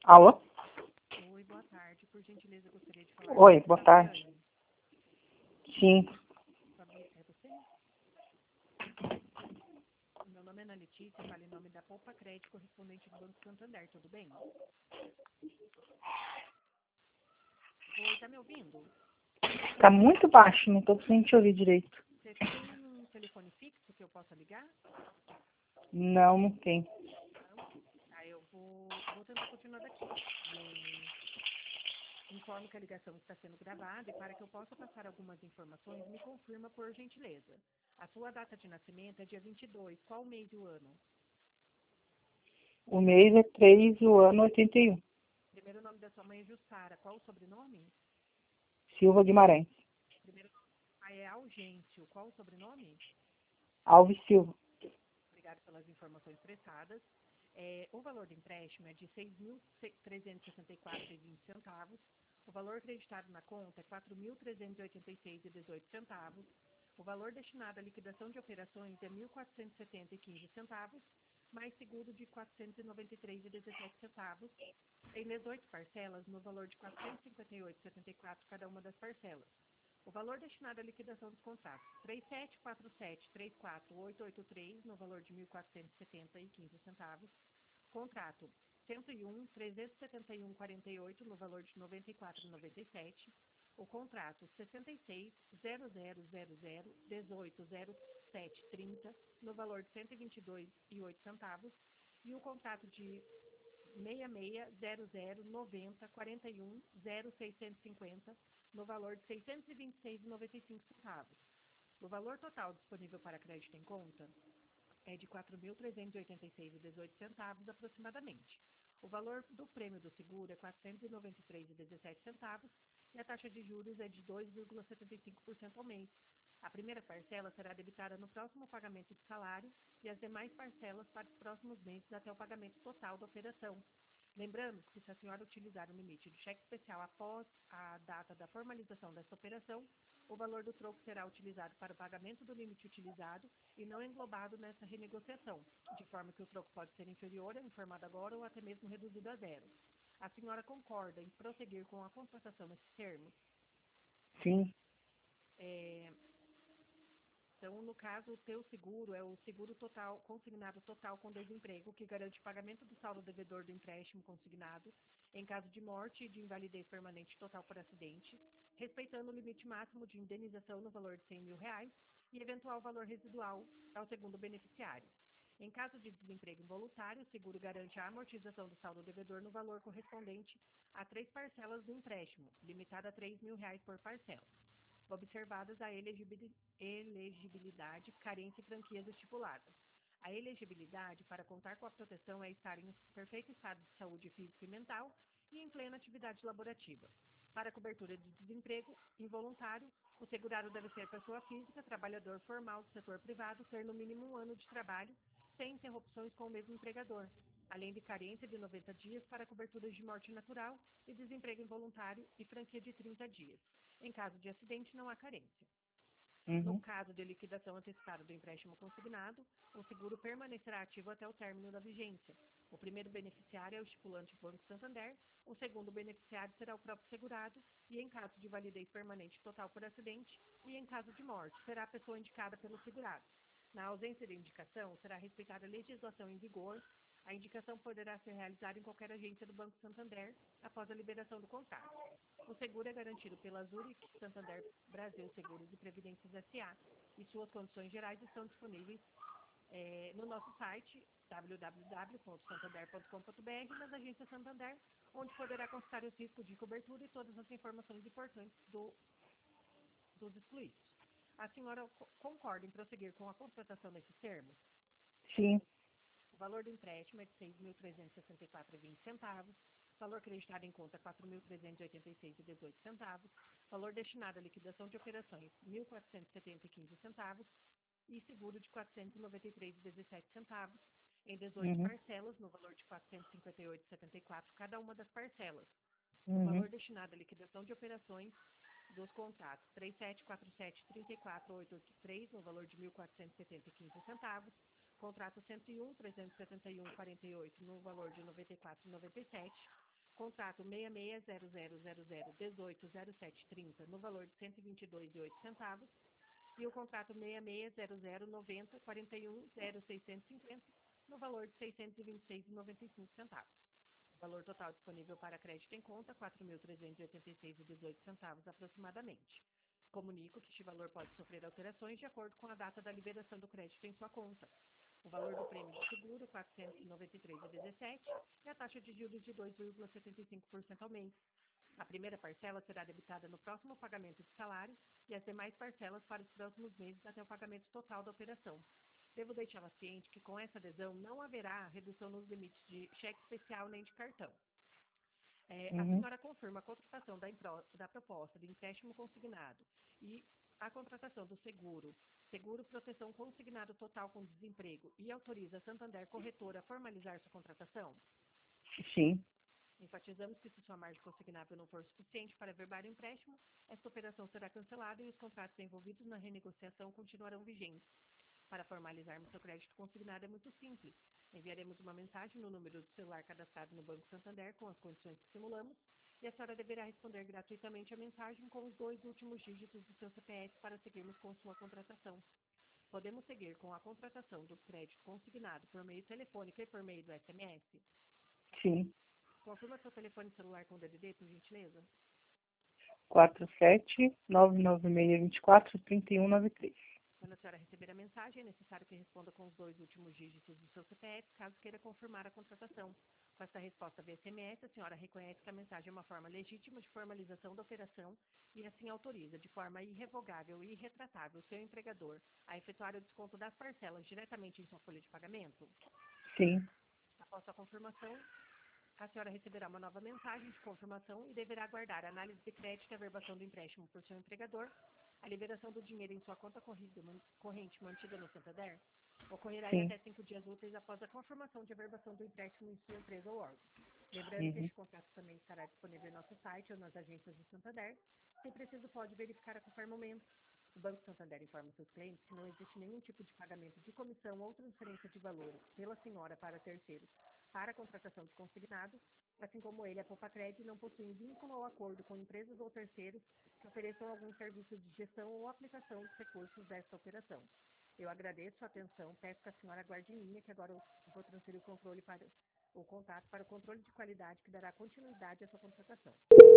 Alô? Oi, boa tarde. Por gentileza, gostaria de falar com Oi, a boa tarde. Fabiane. Sim, É você? Meu nome é Ana Letícia, falo em nome da Poupa Crédito, correspondente do Banco Santander, tudo bem? Oi, tá me ouvindo? tá muito baixo, não tô conseguindo te ouvir direito. Você tem um telefone fixo que eu possa ligar? Não, não tem. Não? Tá, eu vou tentar continuar daqui. Informo que a ligação está sendo gravada e para que eu possa passar algumas informações, me confirma por gentileza. A sua data de nascimento é dia 22. Qual o mês e o ano? O mês é 3 do ano 81. Primeiro nome da sua mãe é Jussara. Qual o sobrenome? Silva Guimarães. Primeiro nome do pai é Augêncio. Qual o sobrenome? Alves Silva. Obrigado pelas informações prestadas. O valor do empréstimo é de R$ 6.364,20. O valor acreditado na conta é R$ 4.386,18. O valor destinado à liquidação de operações é R$ 1.470,15, mais seguro de R$ 493,17, em 18 parcelas no valor de R$ 458,74 cada uma das parcelas. O valor destinado à liquidação dos contratos, 3747-34883, no valor de R$ 1.470,15. Contrato 101-371,48, no valor de R$ 94,97. O contrato 66-0000-180730, no valor de R$ 122,08. E o contrato de 66-00-90-41-0650, no valor de R$ 626,95. O valor total disponível para crédito em conta é de R$ 4.386,18 aproximadamente. O valor do prêmio do seguro é R$ 493,17 e a taxa de juros é de 2,75% ao mês. A primeira parcela será debitada no próximo pagamento de salário e as demais parcelas para os próximos meses até o pagamento total da operação. Lembrando que se a senhora utilizar o limite do cheque especial após a data da formalização dessa operação, o valor do troco será utilizado para o pagamento do limite utilizado e não englobado nessa renegociação, de forma que o troco pode ser inferior ao informado agora ou até mesmo reduzido a zero. A senhora concorda em prosseguir com a contratação nesses termos? Sim, Então, no caso, o teu seguro é o seguro total, consignado total com desemprego, que garante o pagamento do saldo devedor do empréstimo consignado em caso de morte e de invalidez permanente total por acidente, respeitando o limite máximo de indenização no valor de R$ 100.000 e eventual valor residual ao segundo beneficiário. Em caso de desemprego involuntário, o seguro garante a amortização do saldo devedor no valor correspondente a 3 parcelas do empréstimo, limitada a R$ 3.000 por parcela, observadas a elegibilidade, carência e franquias estipuladas. A elegibilidade para contar com a proteção é estar em perfeito estado de saúde física e mental e em plena atividade laborativa. Para a cobertura de desemprego involuntário, o segurado deve ser pessoa física, trabalhador formal do setor privado, ter no mínimo 1 ano de trabalho, sem interrupções com o mesmo empregador, além de carência de 90 dias para coberturas de morte natural e desemprego involuntário e franquia de 30 dias. Em caso de acidente, não há carência. No caso de liquidação antecipada do empréstimo consignado, o seguro permanecerá ativo até o término da vigência. O primeiro beneficiário é o estipulante Banco Santander, o segundo beneficiário será o próprio segurado e, em caso de validez permanente total por acidente e em caso de morte, será a pessoa indicada pelo segurado. Na ausência de indicação, será respeitada a legislação em vigor. A indicação poderá ser realizada em qualquer agência do Banco Santander após a liberação do contrato. O seguro é garantido pela Zurich Santander Brasil Seguros e Previdências S.A. e suas condições gerais estão disponíveis no nosso site www.santander.com.br e nas agências Santander, onde poderá consultar os riscos de cobertura e todas as informações importantes dos excluídos. A senhora concorda em prosseguir com a contratação nesses termos? sim. O valor do empréstimo é de R$ 6.364,20. Valor acreditado em conta, R$ 4.386,18. Valor destinado à liquidação de operações, R$ 1.470,15. E seguro de R$ 493,17. Em 18 parcelas, no valor de R$ 458,74 cada uma das parcelas. O valor destinado à liquidação de operações dos contratos 3747-34883, no valor de R$ 1.470,15. Contrato 101-371-48, no valor de R$ 94,97. Contrato 660000180730 no valor de R$ 122,08 e o contrato 660090410650 no valor de R$ 626,95. O valor total disponível para crédito em conta R$ 4.386,18 aproximadamente. Comunico que este valor pode sofrer alterações de acordo com a data da liberação do crédito em sua conta. O valor do prêmio de seguro R$ 493,17 e a taxa de juros de 2,75% ao mês. A primeira parcela será debitada no próximo pagamento de salário e as demais parcelas para os próximos meses até o pagamento total da operação. Devo deixá-la ciente que com essa adesão não haverá redução nos limites de cheque especial nem de cartão. A senhora confirma a contratação da proposta de empréstimo consignado e a contratação do seguro proteção consignado total com desemprego e autoriza a Santander Corretora a formalizar sua contratação? Sim. Enfatizamos que se sua margem consignável não for suficiente para averbar o empréstimo, esta operação será cancelada e os contratos envolvidos na renegociação continuarão vigentes. Para formalizarmos seu crédito consignado é muito simples. Enviaremos uma mensagem no número do celular cadastrado no Banco Santander com as condições que simulamos e a senhora deverá responder gratuitamente a mensagem com os 2 últimos dígitos do seu CPF para seguirmos com sua contratação. Podemos seguir com a contratação do crédito consignado por meio telefônico e por meio do SMS? Sim. Confirma seu telefone celular com DDD, por gentileza? 47-99624-3193. Quando a senhora receber a mensagem, é necessário que responda com os 2 últimos dígitos do seu CPF, caso queira confirmar a contratação. Com essa resposta via SMS, a senhora reconhece que a mensagem é uma forma legítima de formalização da operação e assim autoriza, de forma irrevogável e irretratável, o seu empregador a efetuar o desconto das parcelas diretamente em sua folha de pagamento? Sim. Após a confirmação, a senhora receberá uma nova mensagem de confirmação e deverá aguardar a análise de crédito e averbação do empréstimo por seu empregador. A liberação do dinheiro em sua conta corrente mantida no Santander ocorrerá em até 5 dias úteis após a confirmação de averbação do empréstimo em sua empresa ou órgão. Lembrando que este contrato também estará disponível em nosso site ou nas agências do Santander. Se preciso, pode verificar a qualquer momento. O Banco Santander informa seus clientes que não existe nenhum tipo de pagamento de comissão ou transferência de valores pela senhora para terceiros para a contratação de consignado, assim como ele, a Poupa-Cred, não possui vínculo ou acordo com empresas ou terceiros que ofereçam algum serviço de gestão ou aplicação dos recursos desta operação. Eu agradeço a atenção, peço que a senhora aguarde em linha, que agora eu vou transferir o contato para o controle de qualidade que dará continuidade à sua contratação.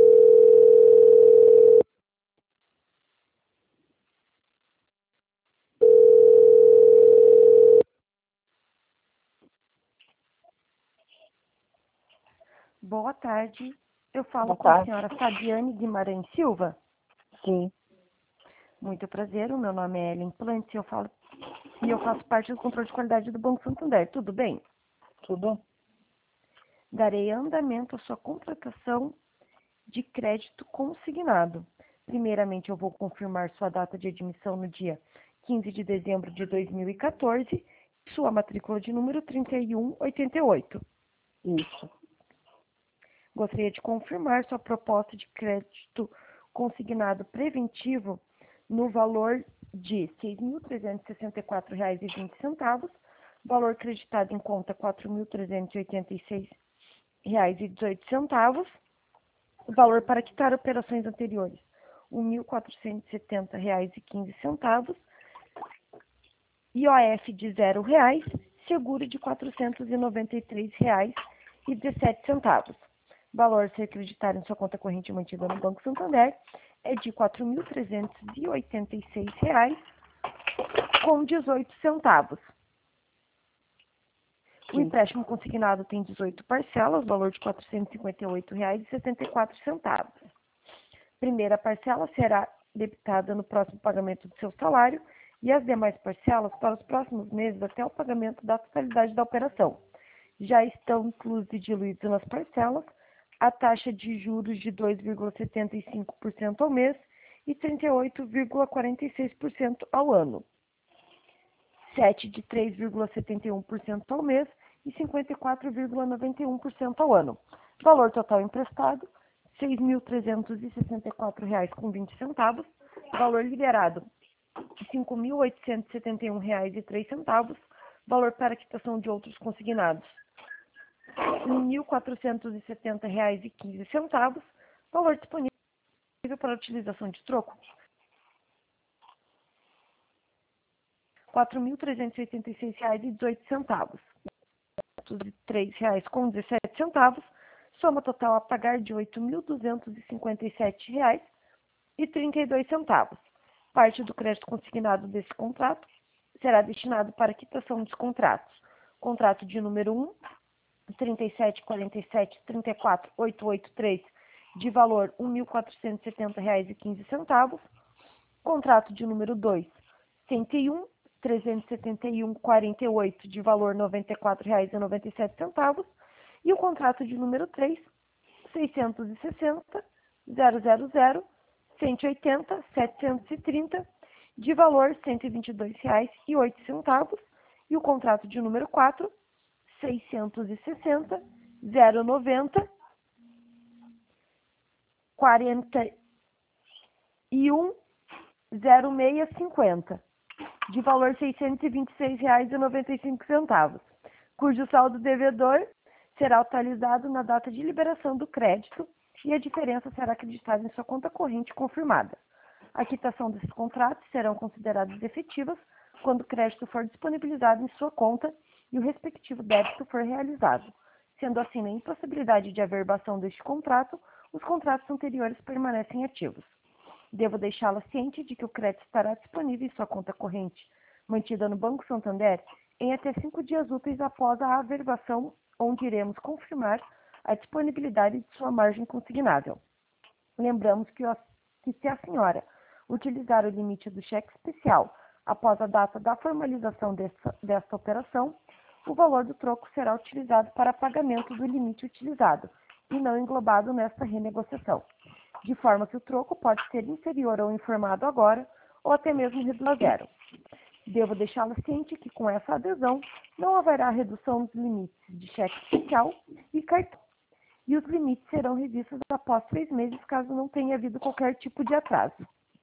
Boa tarde. Eu falo com a senhora Fabiane Guimarães Silva. Sim. Muito prazer, o meu nome é Ellen Plante e eu faço parte do controle de qualidade do Banco Santander. Tudo bem? Tudo? Darei andamento à sua contratação de crédito consignado. Primeiramente, eu vou confirmar sua data de admissão no dia 15 de dezembro de 2014 e sua matrícula de número 3188. Isso. Gostaria de confirmar sua proposta de crédito consignado preventivo no valor de R$ 6.364,20, valor creditado em conta R$ 4.386,18, valor para quitar operações anteriores R$ 1.470,15, IOF de R$ 0, seguro de R$ 493,17. Valor a ser acreditado em sua conta corrente mantida no Banco Santander é de R$ 4.386,18. O empréstimo consignado tem 18 parcelas, valor de R$ 458,74. Primeira parcela será debitada no próximo pagamento do seu salário e as demais parcelas para os próximos meses até o pagamento da totalidade da operação. Já estão inclusos e diluídos nas parcelas a taxa de juros de 2,75% ao mês e 38,46% ao ano, 7 de 3,71% ao mês e 54,91% ao ano. Valor total emprestado, R$ 6.364,20. Valor liberado, R$ 5.871,03. Valor para quitação de outros consignados, em R$ 1.470,15, valor disponível para utilização de troco, R$ 4.386,18, de R$ 3,17, soma total a pagar de R$ 8.257,32. Parte do crédito consignado desse contrato será destinado para quitação dos contratos. Contrato de número 1, 3747-34883, de valor R$ 1.470,15. Contrato de número 2, 101, 371,48, de valor R$ 94,97. E o contrato de número 3, 660, 000, 180, 730, de valor R$ 122,08. E o contrato de número 4, 660, 090, 41, 0650, de valor R$ 626,95, cujo saldo devedor será atualizado na data de liberação do crédito e a diferença será acreditada em sua conta corrente confirmada. A quitação desses contratos serão consideradas efetivas quando o crédito for disponibilizado em sua conta e o respectivo débito for realizado. Sendo assim, na impossibilidade de averbação deste contrato, os contratos anteriores permanecem ativos. Devo deixá-la ciente de que o crédito estará disponível em sua conta corrente, mantida no Banco Santander, em até 5 dias úteis após a averbação, onde iremos confirmar a disponibilidade de sua margem consignável. Lembramos que se a senhora utilizar o limite do cheque especial após a data da formalização desta operação, o valor do troco será utilizado para pagamento do limite utilizado e não englobado nesta renegociação, de forma que o troco pode ser inferior ao informado agora ou até mesmo reduzido a zero. Devo deixá-la ciente que com essa adesão não haverá redução dos limites de cheque especial e cartão, e os limites serão revistos após 3 meses caso não tenha havido qualquer tipo de atraso.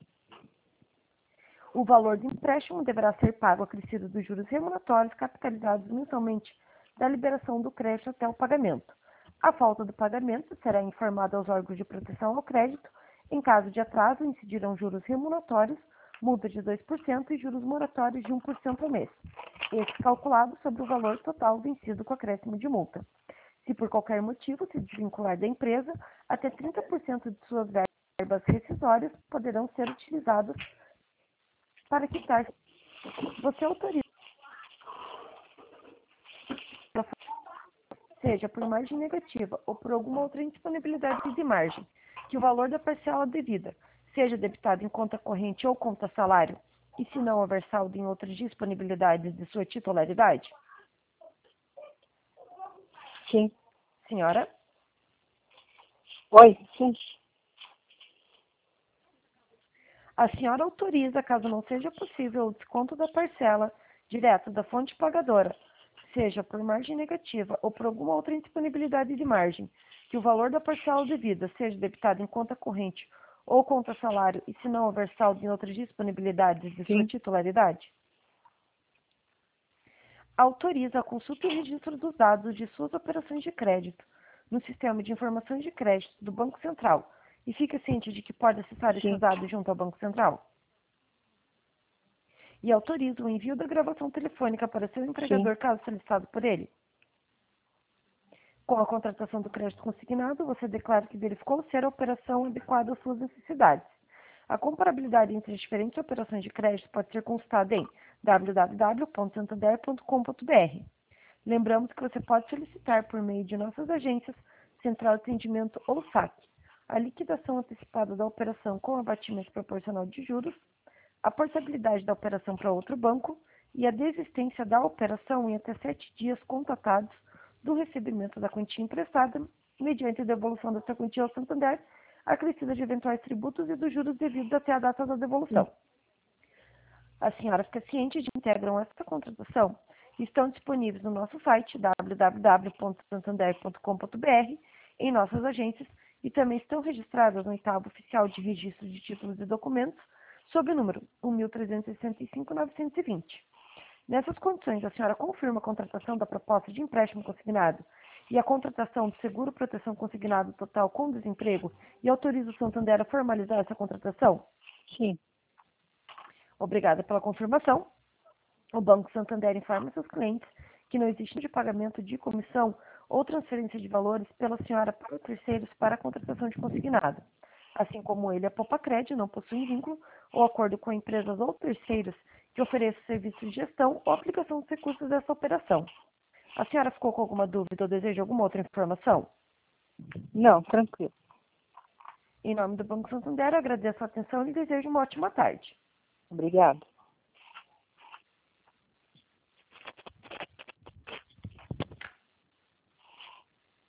O valor do empréstimo deverá ser pago acrescido dos juros remuneratórios capitalizados mensalmente da liberação do crédito até o pagamento. A falta do pagamento será informada aos órgãos de proteção ao crédito. Em caso de atraso, incidirão juros remuneratórios, multa de 2% e juros moratórios de 1% ao mês, esse calculado sobre o valor total vencido com acréscimo de multa. Se por qualquer motivo se desvincular da empresa, até 30% de suas verbas rescisórias poderão ser utilizadas para quitar. Você autoriza, seja por margem negativa ou por alguma outra indisponibilidade de margem, que o valor da parcela devida seja debitado em conta corrente ou conta salário, e se não houver saldo em outras disponibilidades de sua titularidade? Sim. Senhora? Oi, sim. A senhora autoriza, caso não seja possível o desconto da parcela direto da fonte pagadora, seja por margem negativa ou por alguma outra indisponibilidade de margem, que o valor da parcela devida seja debitado em conta corrente ou conta salário e se não houver saldo em outras disponibilidades de sua titularidade? Autoriza a consulta e registro dos dados de suas operações de crédito no Sistema de Informações de Crédito do Banco Central e fica ciente de que pode acessar esses dados junto ao Banco Central? E autoriza o envio da gravação telefônica para seu empregador caso solicitado por ele? Com a contratação do crédito consignado, você declara que verificou ser a operação adequada às suas necessidades. A comparabilidade entre as diferentes operações de crédito pode ser consultada em www.santander.com.br. Lembramos que você pode solicitar por meio de nossas agências, Central de Atendimento ou SAC, a liquidação antecipada da operação com abatimento proporcional de juros, a portabilidade da operação para outro banco e a desistência da operação em até 7 dias contatados do recebimento da quantia emprestada, mediante a devolução dessa quantia ao Santander, acrescida de eventuais tributos e dos juros devidos até a data da devolução. A senhora fica ciente de que integram esta contratação e estão disponíveis no nosso site www.santander.com.br, em nossas agências, e também estão registradas no Oitavo Oficial de Registro de Títulos e Documentos, sob o número 1.365.920. Nessas condições, a senhora confirma a contratação da proposta de empréstimo consignado e a contratação de seguro proteção consignado total com desemprego e autoriza o Santander a formalizar essa contratação? Sim. Obrigada pela confirmação. O Banco Santander informa seus clientes que não existe de pagamento de comissão ou transferência de valores pela senhora para terceiros para a contratação de consignado. Assim como ele, a Popacred não possui vínculo ou acordo com empresas ou terceiros que ofereçam serviços de gestão ou aplicação dos recursos dessa operação. A senhora ficou com alguma dúvida ou deseja alguma outra informação? Não, tranquilo. Em nome do Banco Santander, eu agradeço a atenção e lhe desejo uma ótima tarde. Obrigada.